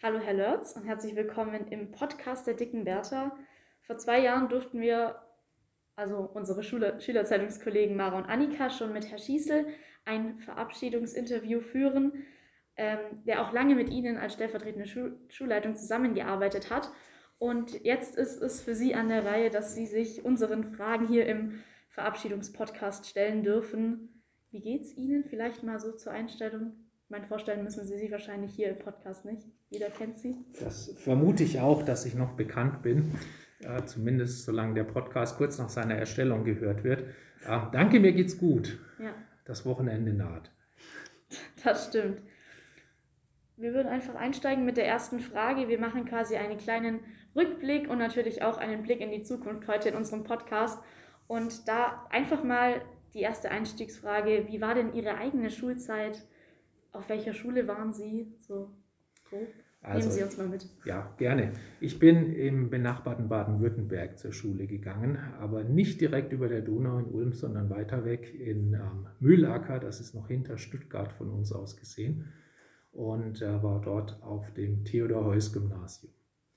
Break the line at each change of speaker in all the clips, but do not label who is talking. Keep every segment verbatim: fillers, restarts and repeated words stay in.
Hallo Herr Lörz und herzlich willkommen im Podcast der dicken Bertha. Vor zwei Jahren durften wir, also unsere Schule, Schülerzeitungskollegen Mara und Annika, schon mit Herr Schießel ein Verabschiedungsinterview führen, ähm, der auch lange mit Ihnen als stellvertretende Schul- Schulleitung zusammengearbeitet hat. Und jetzt ist es für Sie an der Reihe, dass Sie sich unseren Fragen hier im Verabschiedungspodcast stellen dürfen. Wie geht's Ihnen? Vielleicht mal so zur Einstellung. Ich meine, vorstellen müssen Sie sich wahrscheinlich hier im Podcast nicht. Jeder kennt Sie.
Das vermute ich auch, dass ich noch bekannt bin, äh, zumindest solange der Podcast kurz nach seiner Erstellung gehört wird. Äh, danke, mir geht's gut.
Ja,
Das Wochenende naht.
das stimmt. Wir würden einfach einsteigen mit der ersten Frage. Wir machen quasi einen kleinen Rückblick und natürlich auch einen Blick in die Zukunft heute in unserem Podcast. Und da einfach mal die erste Einstiegsfrage: Wie war denn Ihre eigene Schulzeit? Auf welcher Schule waren Sie? So grob.
Also,
Nehmen Sie uns mal mit.
Ja, gerne. Ich bin im benachbarten Baden-Württemberg zur Schule gegangen, aber nicht direkt über der Donau in Ulm, sondern weiter weg in ähm, Mühlacker. Das ist noch hinter Stuttgart von uns aus gesehen. Und äh, war dort auf dem Theodor-Heuss-Gymnasium.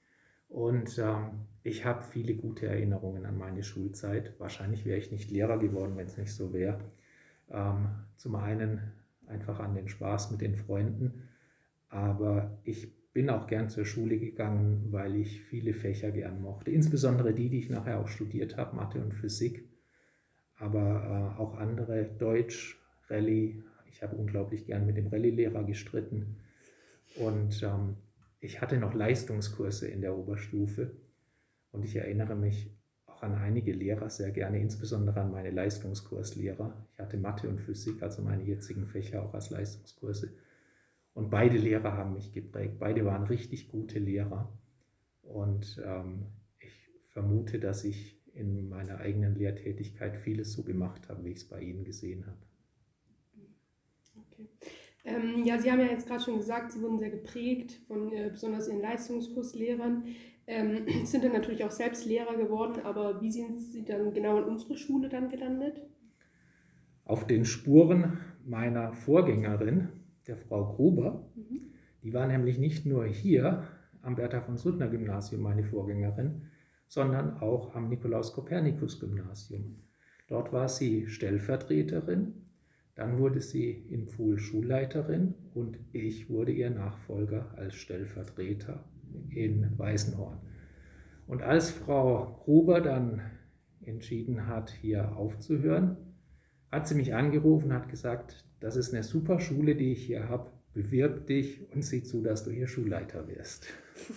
Und ähm, ich habe viele gute Erinnerungen an meine Schulzeit. Wahrscheinlich wäre ich nicht Lehrer geworden, wenn es nicht so wäre. Ähm, zum einen einfach an den Spaß mit den Freunden, aber ich bin auch gern zur Schule gegangen, weil ich viele Fächer gern mochte. Insbesondere die, die ich nachher auch studiert habe, Mathe und Physik, aber äh, auch andere, Deutsch, Rallye. Ich habe unglaublich gern mit dem Rallye-Lehrer gestritten. Und ähm, ich hatte noch Leistungskurse in der Oberstufe. Und ich erinnere mich auch an einige Lehrer sehr gerne, insbesondere an meine Leistungskurslehrer. Ich hatte Mathe und Physik, also meine jetzigen Fächer, auch als Leistungskurse. Und beide Lehrer haben mich geprägt. Beide waren richtig gute Lehrer. Und ähm, ich vermute, dass ich in meiner eigenen Lehrtätigkeit vieles so gemacht habe, wie ich es bei Ihnen gesehen habe.
Okay. Ähm, ja, Sie haben ja jetzt gerade schon gesagt, Sie wurden sehr geprägt von äh, besonders Ihren Leistungskurslehrern. Ähm, sind dann natürlich auch selbst Lehrer geworden, aber wie sind Sie dann genau in unsere Schule dann gelandet?
Auf den Spuren meiner Vorgängerin, der Frau Gruber,
Mhm.
die war nämlich nicht nur hier am Bertha von Suttner Gymnasium meine Vorgängerin, sondern auch am Nikolaus-Kopernikus-Gymnasium. Dort war sie Stellvertreterin, dann wurde sie in Pfuhl Schulleiterin und ich wurde ihr Nachfolger als Stellvertreter in Weißenhorn. Und als Frau Gruber dann entschieden hat, hier aufzuhören, hat sie mich angerufen und hat gesagt, das ist eine super Schule, die ich hier habe, bewirb dich und sieh zu, dass du hier Schulleiter wirst.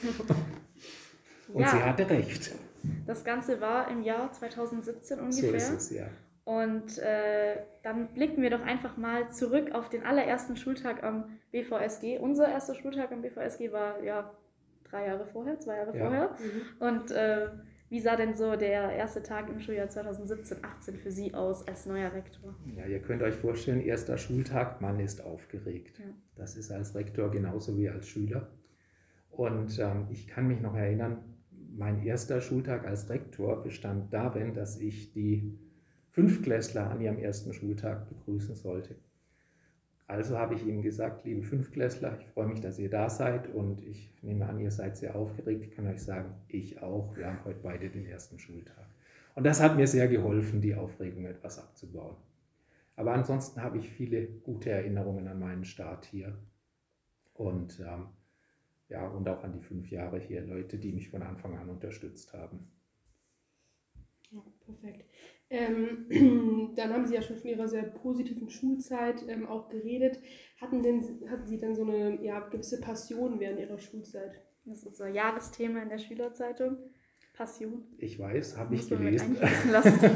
Und
Ja,
sie hatte recht.
das Ganze war im Jahr zweitausendsiebzehn ungefähr.
So ist es, ja.
Und äh, dann blicken wir doch einfach mal zurück auf den allerersten Schultag am B V S G. Unser erster Schultag am B V S G war ja drei Jahre vorher, zwei Jahre
Ja.
vorher.
Mhm.
Und äh, wie sah denn so der erste Tag im Schuljahr zweitausendsiebzehn achtzehn für Sie aus als neuer Rektor?
Ja, ihr könnt euch vorstellen, erster Schultag, man ist aufgeregt.
Ja.
Das ist als Rektor genauso wie als Schüler. Und ähm, ich kann mich noch erinnern, mein erster Schultag als Rektor bestand darin, dass ich die Fünftklässler an ihrem ersten Schultag begrüßen sollte. Also habe ich ihnen gesagt, liebe Fünftklässler, ich freue mich, dass ihr da seid und ich nehme an, ihr seid sehr aufgeregt. Ich kann euch sagen, ich auch. Wir haben heute beide den ersten Schultag. Und das hat mir sehr geholfen, die Aufregung etwas abzubauen. Aber ansonsten habe ich viele gute Erinnerungen an meinen Start hier und, ähm, ja, und auch an die fünf Jahre hier, Leute, die mich von Anfang an unterstützt haben.
Ja, perfekt. Ähm, dann haben Sie ja schon von Ihrer sehr positiven Schulzeit ähm, auch geredet. Hatten, denn, hatten Sie denn so eine ja, gewisse Passion während Ihrer Schulzeit?
Das ist unser Jahresthema in der Schülerzeitung. Passion.
Ich weiß, habe ich
Muss man mit
gelesen.
einfließen lassen.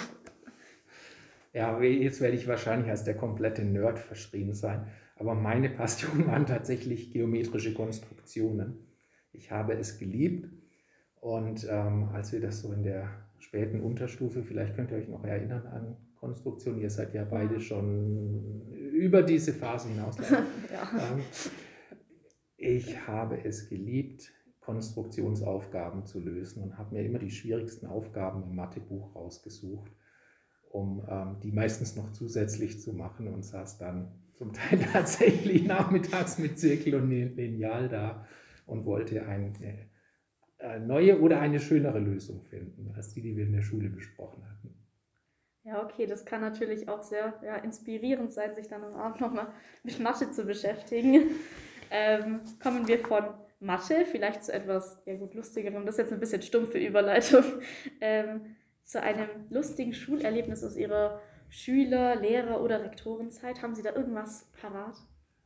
Ja, jetzt werde ich wahrscheinlich als der komplette Nerd verschrien sein. Aber meine Passion waren tatsächlich geometrische Konstruktionen. Ich habe es geliebt. Und ähm, als wir das so in der späten Unterstufe, vielleicht könnt ihr euch noch erinnern an Konstruktion, ihr seid ja beide schon über diese Phase hinaus.
Ja.
ähm, ich habe es geliebt, Konstruktionsaufgaben zu lösen und habe mir immer die schwierigsten Aufgaben im Mathebuch rausgesucht, um ähm, die meistens noch zusätzlich zu machen und saß dann zum Teil tatsächlich nachmittags mit Zirkel und Lineal da und wollte eine neue oder eine schönere Lösung finden, als die, die wir in der Schule besprochen hatten.
Ja, okay, das kann natürlich auch sehr ja, inspirierend sein, sich dann am Abend nochmal mit Mathe zu beschäftigen. Ähm, kommen wir von Mathe vielleicht zu etwas, ja gut, lustigerem, das ist jetzt ein bisschen stumpfe Überleitung, ähm, zu einem lustigen Schulerlebnis aus Ihrer Schüler-, Lehrer- oder Rektorenzeit. Haben Sie da irgendwas parat?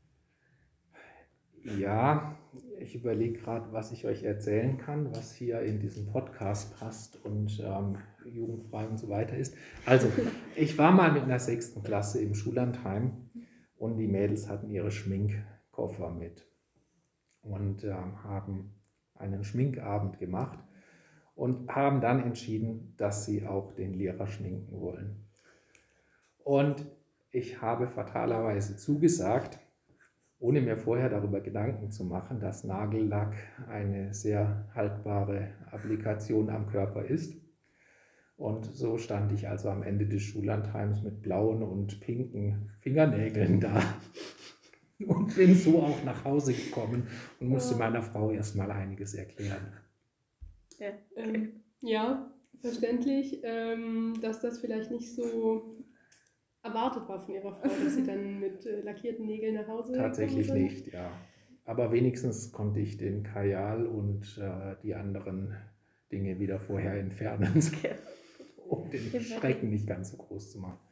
Ja, ich überlege gerade, was ich euch erzählen kann, was hier in diesen Podcast passt und ähm, jugendfrei und so weiter ist. Also, ich war mal mit einer sechsten Klasse im Schullandheim und die Mädels hatten ihre Schminkkoffer mit und ähm, haben einen Schminkabend gemacht und haben dann entschieden, dass sie auch den Lehrer schminken wollen. Und ich habe fatalerweise zugesagt, ohne mir vorher darüber Gedanken zu machen, dass Nagellack eine sehr haltbare Applikation am Körper ist. Und so stand ich also am Ende des Schullandheims mit blauen und pinken Fingernägeln da und bin so auch nach Hause gekommen und musste meiner Frau erstmal einiges erklären.
Ja, okay.
Ähm, ja, verständlich, ähm, dass das vielleicht nicht so erwartet war von ihrer Frau, dass sie dann mit äh, lackierten Nägeln nach Hause
Tatsächlich
gekommen sind.
nicht, ja. Aber wenigstens konnte ich den Kajal und äh, die anderen Dinge wieder vorher entfernen,
Okay.
um den Schrecken nicht ganz so groß zu machen.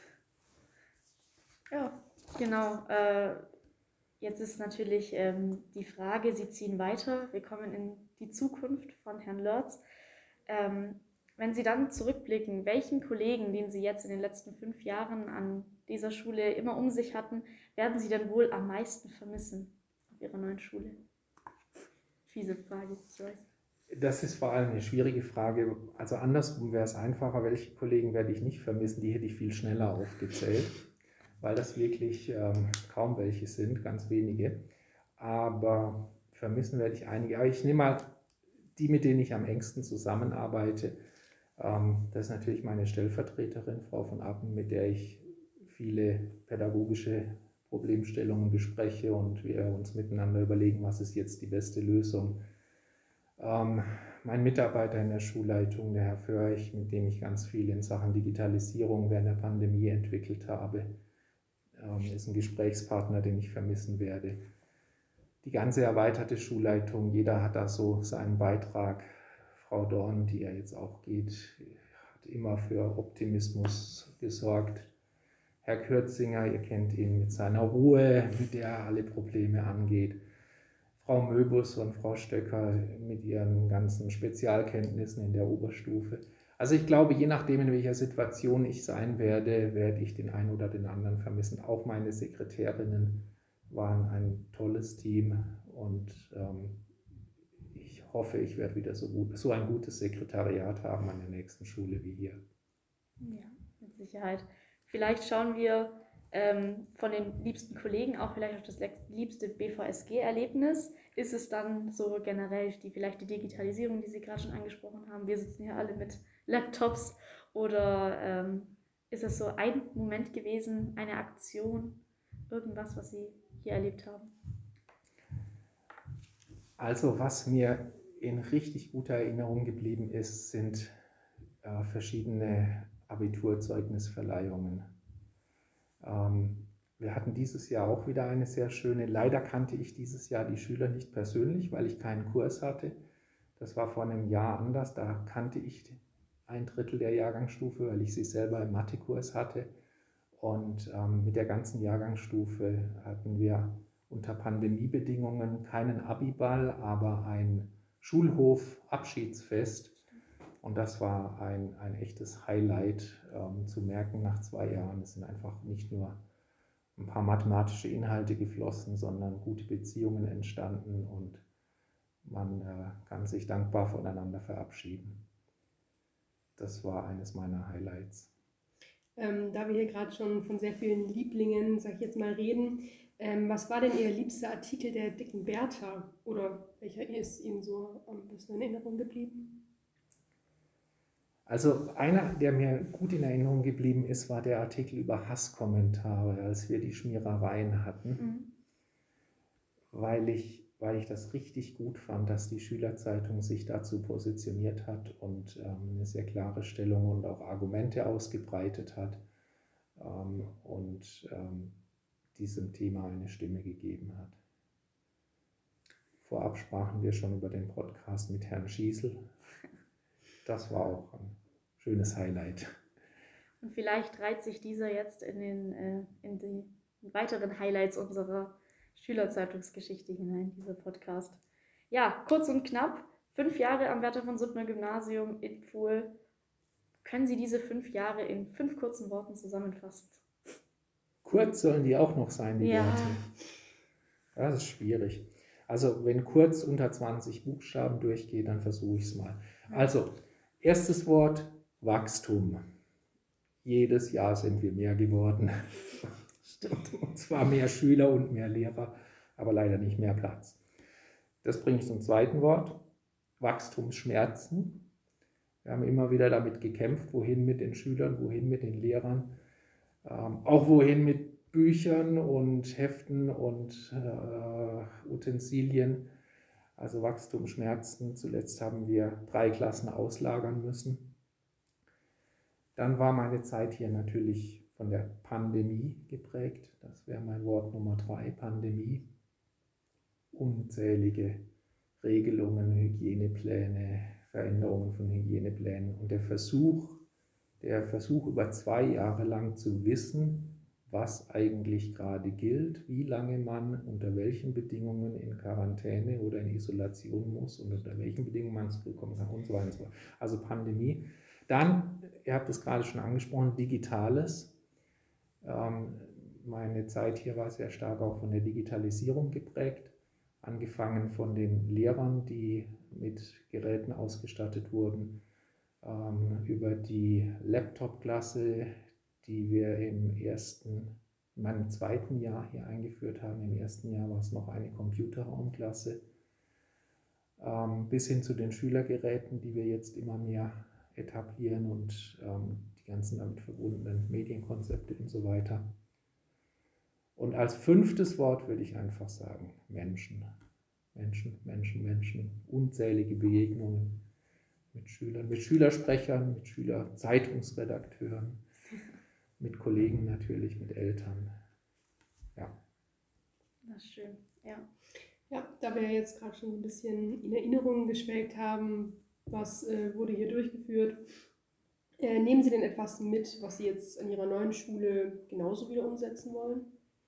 Ja, genau. Äh, jetzt ist natürlich ähm, die Frage, Sie ziehen weiter, wir kommen in die Zukunft von Herrn Lörz. Ähm, wenn Sie dann zurückblicken, welchen Kollegen, den Sie jetzt in den letzten fünf Jahren an dieser Schule immer um sich hatten, werden Sie denn wohl am meisten vermissen auf Ihrer neuen Schule? Fiese Frage, ich weiß.
Das ist vor allem eine schwierige Frage. Also andersrum wäre es einfacher, welche Kollegen werde ich nicht vermissen, die hätte ich viel schneller aufgezählt, weil das wirklich ähm, kaum welche sind, ganz wenige. Aber vermissen werde ich einige. Aber ich nehme mal die, mit denen ich am engsten zusammenarbeite. Ähm, das ist natürlich meine Stellvertreterin, Frau von Appen, mit der ich viele pädagogische Problemstellungen bespreche und wir uns miteinander überlegen, was ist jetzt die beste Lösung. Ähm, mein Mitarbeiter in der Schulleitung, der Herr Förch, mit dem ich ganz viel in Sachen Digitalisierung während der Pandemie entwickelt habe, ähm, ist ein Gesprächspartner, den ich vermissen werde. Die ganze erweiterte Schulleitung, jeder hat da so seinen Beitrag. Frau Dorn, die ja jetzt auch geht, hat immer für Optimismus gesorgt. Herr Kürzinger, ihr kennt ihn mit seiner Ruhe, mit der er alle Probleme angeht. Frau Möbus und Frau Stöcker mit ihren ganzen Spezialkenntnissen in der Oberstufe. Also ich glaube, je nachdem, in welcher Situation ich sein werde, werde ich den einen oder den anderen vermissen. Auch meine Sekretärinnen waren ein tolles Team und ähm, ich hoffe, ich werde wieder so, gut, so ein gutes Sekretariat haben an der nächsten Schule wie hier.
Ja, mit Sicherheit. Vielleicht schauen wir ähm, von den liebsten Kollegen auch vielleicht auf das liebste B V S G-Erlebnis. Ist es dann so generell die, vielleicht die Digitalisierung, die Sie gerade schon angesprochen haben? Wir sitzen hier alle mit Laptops. Oder ähm, ist es so ein Moment gewesen, eine Aktion, irgendwas, was Sie hier erlebt haben?
Also was mir in richtig guter Erinnerung geblieben ist, sind äh, verschiedene Abiturzeugnisverleihungen. Ähm, wir hatten dieses Jahr auch wieder eine sehr schöne. Leider kannte ich dieses Jahr die Schüler nicht persönlich, weil ich keinen Kurs hatte. Das war vor einem Jahr anders. Da kannte ich ein Drittel der Jahrgangsstufe, weil ich sie selber im Mathekurs hatte. Und ähm, mit der ganzen Jahrgangsstufe hatten wir unter Pandemiebedingungen keinen Abiball, aber ein Schulhof-Abschiedsfest. Und das war ein, ein echtes Highlight, ähm, zu merken nach zwei Jahren. Es sind einfach nicht nur ein paar mathematische Inhalte geflossen, sondern gute Beziehungen entstanden und man äh, kann sich dankbar voneinander verabschieden. Das war eines meiner Highlights.
Ähm, da wir hier gerade schon von sehr vielen Lieblingen, sag ich jetzt mal, reden, ähm, was war denn Ihr liebster Artikel der dicken Bertha? Oder welcher ist Ihnen so am besten in Erinnerung geblieben?
Also einer, der mir gut in Erinnerung geblieben ist, war der Artikel über Hasskommentare, als wir die Schmierereien hatten, mhm. weil ich weil ich das richtig gut fand, dass die Schülerzeitung sich dazu positioniert hat und ähm, eine sehr klare Stellung und auch Argumente ausgebreitet hat ähm, und ähm, diesem Thema eine Stimme gegeben hat. Vorab sprachen wir schon über den Podcast mit Herrn Schiesel. Das war auch ein schönes Highlight.
Und vielleicht reiht sich dieser jetzt in, den, äh, in die weiteren Highlights unserer Schülerzeitungsgeschichte hinein, dieser Podcast. Ja, kurz und knapp, fünf Jahre am Wärter von Suttner Gymnasium in Pfuhl. Können Sie diese fünf Jahre in fünf kurzen Worten zusammenfassen?
Kurz sollen die auch noch sein, die
Ja.
Worte. Das ist schwierig. Also wenn kurz unter zwanzig Buchstaben durchgeht, dann versuche ich es mal. Also, erstes Wort, Wachstum. Jedes Jahr sind wir mehr geworden. Und zwar mehr Schüler und mehr Lehrer, aber leider nicht mehr Platz. Das bringt zum zweiten Wort, Wachstumsschmerzen. Wir haben immer wieder damit gekämpft, wohin mit den Schülern, wohin mit den Lehrern, ähm, auch wohin mit Büchern und Heften und äh, Utensilien. Also Wachstumsschmerzen. Zuletzt haben wir drei Klassen auslagern müssen. Dann war meine Zeit hier natürlich von der Pandemie geprägt. Das wäre mein Wort Nummer drei, Pandemie. Unzählige Regelungen, Hygienepläne, Veränderungen von Hygieneplänen und der Versuch, der Versuch über zwei Jahre lang zu wissen, was eigentlich gerade gilt, wie lange man unter welchen Bedingungen in Quarantäne oder in Isolation muss und unter welchen Bedingungen man zurückkommen kann und so weiter und so fort. Also Pandemie. Dann, ihr habt es gerade schon angesprochen, Digitales. Ähm, meine Zeit hier war sehr stark auch von der Digitalisierung geprägt, angefangen von den Lehrern, die mit Geräten ausgestattet wurden, ähm, über die Laptop-Klasse, die wir im ersten, in meinem zweiten Jahr hier eingeführt haben. Im ersten Jahr war es noch eine Computerraumklasse, ähm, bis hin zu den Schülergeräten, die wir jetzt immer mehr etablieren und ähm, die ganzen damit verbundenen Medienkonzepte und so weiter. Und als fünftes Wort würde ich einfach sagen, Menschen. Menschen, Menschen, Menschen. Unzählige Begegnungen mit Schülern, mit Schülersprechern, mit Schülerzeitungsredakteuren, mit Kollegen natürlich, mit Eltern. Ja.
Das ist schön, ja.
Ja, da wir jetzt gerade schon ein bisschen in Erinnerungen geschwelgt haben, was äh, wurde hier durchgeführt, äh, nehmen Sie denn etwas mit, was Sie jetzt an Ihrer neuen Schule genauso wieder umsetzen wollen?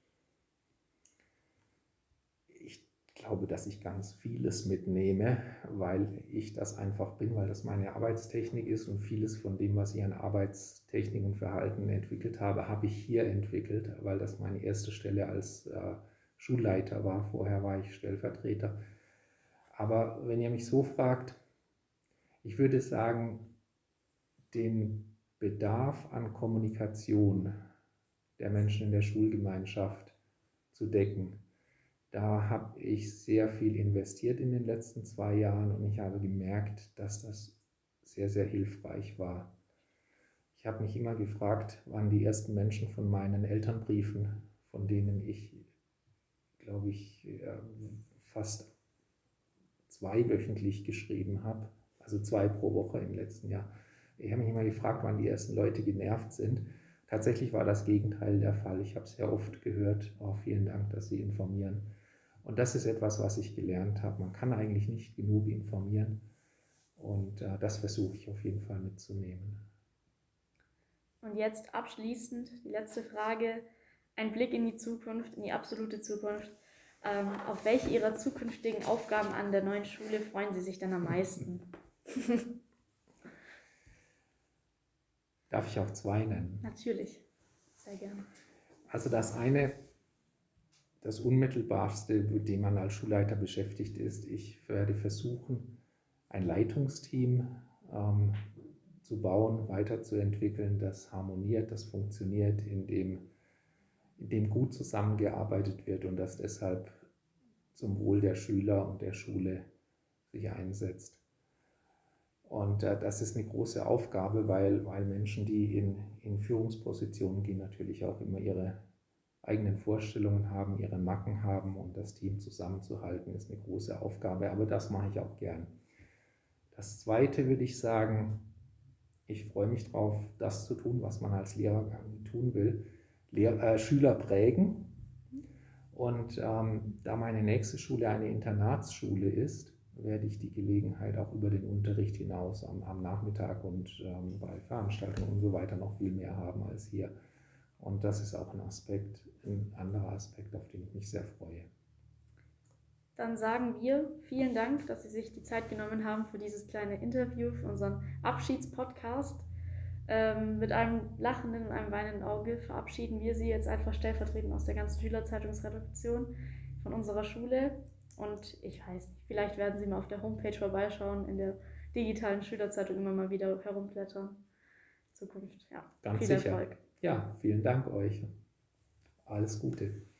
Ich glaube, dass ich ganz vieles mitnehme, weil ich das einfach bin, weil das meine Arbeitstechnik ist und vieles von dem, was ich an Arbeitstechnik und Verhalten entwickelt habe, habe ich hier entwickelt, weil das meine erste Stelle als äh, Schulleiter war. Vorher war ich Stellvertreter. Aber wenn ihr mich so fragt, ich würde sagen, den Bedarf an Kommunikation der Menschen in der Schulgemeinschaft zu decken. Da habe ich sehr viel investiert in den letzten zwei Jahren und ich habe gemerkt, dass das sehr, sehr hilfreich war. Ich habe mich immer gefragt, wann die ersten Menschen von meinen Elternbriefen, von denen ich, glaube ich, fast zweiwöchentlich geschrieben habe, also zwei pro Woche im letzten Jahr. Ich habe mich immer gefragt, wann die ersten Leute genervt sind. Tatsächlich war das Gegenteil der Fall. Ich habe sehr oft gehört, oh, vielen Dank, dass Sie informieren. Und das ist etwas, was ich gelernt habe. Man kann eigentlich nicht genug informieren und äh, das versuche ich auf jeden Fall mitzunehmen.
Und jetzt abschließend die letzte Frage, ein Blick in die Zukunft, in die absolute Zukunft. Ähm, auf welche Ihrer zukünftigen Aufgaben an der neuen Schule freuen Sie sich denn am meisten?
Darf ich auch zwei nennen?
Natürlich, sehr gerne.
Also das eine, das Unmittelbarste, mit dem man als Schulleiter beschäftigt ist, ich werde versuchen, ein Leitungsteam ähm, zu bauen, weiterzuentwickeln, das harmoniert, das funktioniert, in dem, in dem gut zusammengearbeitet wird und das deshalb zum Wohl der Schüler und der Schule sich einsetzt. Und äh, das ist eine große Aufgabe, weil, weil Menschen, die in, in Führungspositionen gehen, natürlich auch immer ihre eigenen Vorstellungen haben, ihre Macken haben und das Team zusammenzuhalten, ist eine große Aufgabe, aber das mache ich auch gern. Das Zweite würde ich sagen, ich freue mich drauf, das zu tun, was man als Lehrer tun will, Lehr äh, Schüler prägen. Und ähm, da meine nächste Schule eine Internatsschule ist, werde ich die Gelegenheit auch über den Unterricht hinaus am, am Nachmittag und ähm, bei Veranstaltungen und so weiter noch viel mehr haben als hier. Und das ist auch ein Aspekt, ein anderer Aspekt, auf den ich mich sehr freue.
Dann sagen wir vielen Dank, dass Sie sich die Zeit genommen haben für dieses kleine Interview, für unseren Abschiedspodcast. Ähm, mit einem lachenden und einem weinenden Auge verabschieden wir Sie jetzt einfach stellvertretend aus der ganzen Schülerzeitungsredaktion von unserer Schule. Und ich weiß nicht, vielleicht werden Sie mal auf der Homepage vorbeischauen, in der digitalen Schülerzeitung immer mal wieder herumblättern. In Zukunft, ja.
Ganz
viel
sicher.
Erfolg.
Ja, vielen Dank euch. Alles Gute.